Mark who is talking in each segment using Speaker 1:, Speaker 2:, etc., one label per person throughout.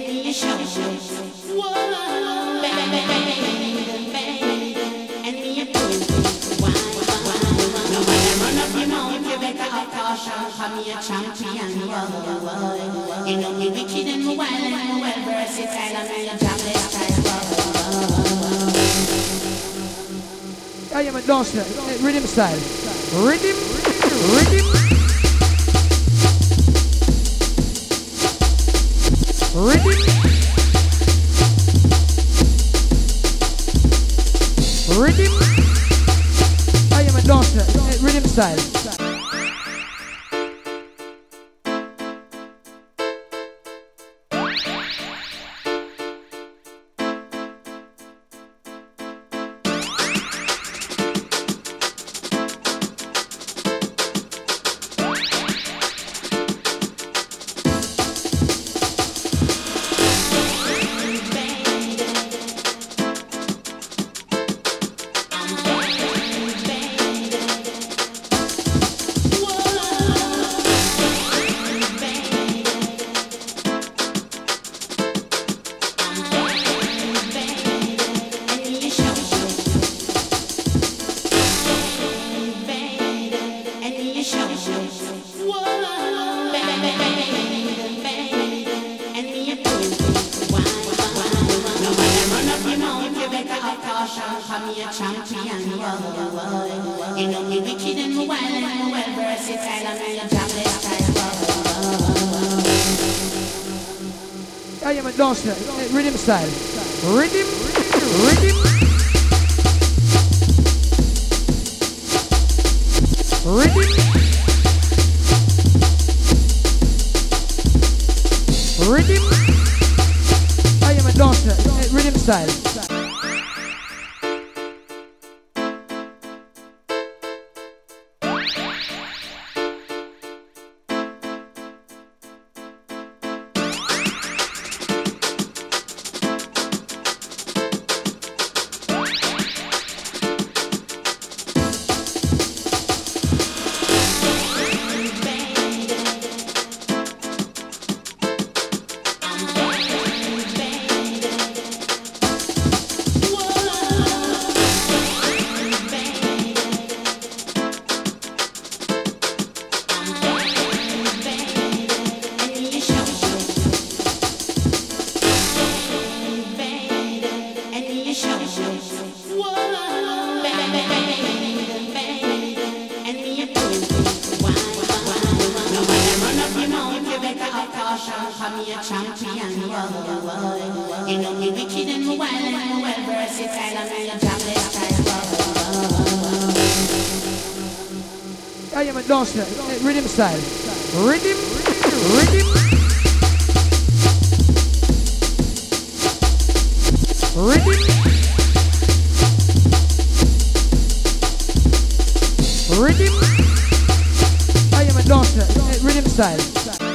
Speaker 1: me show you. Whoa, baby, and me a prove why. No matter run up your mouth, you better have caution. Cause me a champion, whoa. You know me wicked and me wild and me well versatile, and me a jobless type.
Speaker 2: I am a dancer, rhythm style. Rhythm. Rhythm. I am a dancer, rhythm style. You know me wicked and me wild and me well versatile, and me a jobless type. I am a dancer, rhythm style. Rhythm. Rhythm. I am a dancer, rhythm style.
Speaker 1: Me a champion, whoa. You know me wicked and me wild and me well versatile, and me a jobless type.
Speaker 2: I am a dancer, rhythm style. Rhythm. I am a dancer, rhythm style.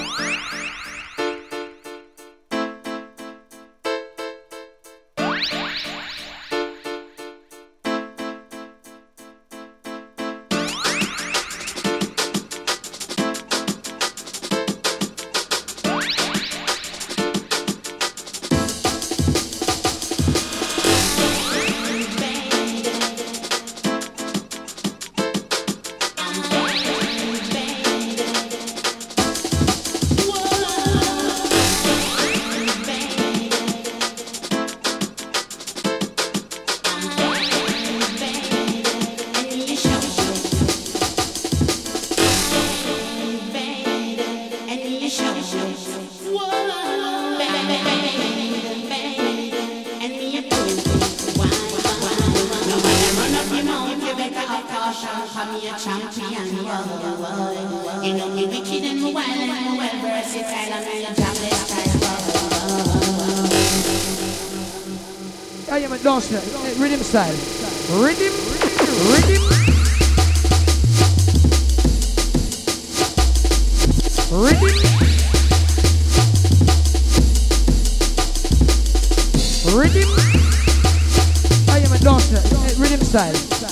Speaker 2: Me a champion, whoa. You know me wicked and me wild and me well versatile, and me a jobless type. I am a dancer, rhythm style. Rhythm. I am a dancer, rhythm style.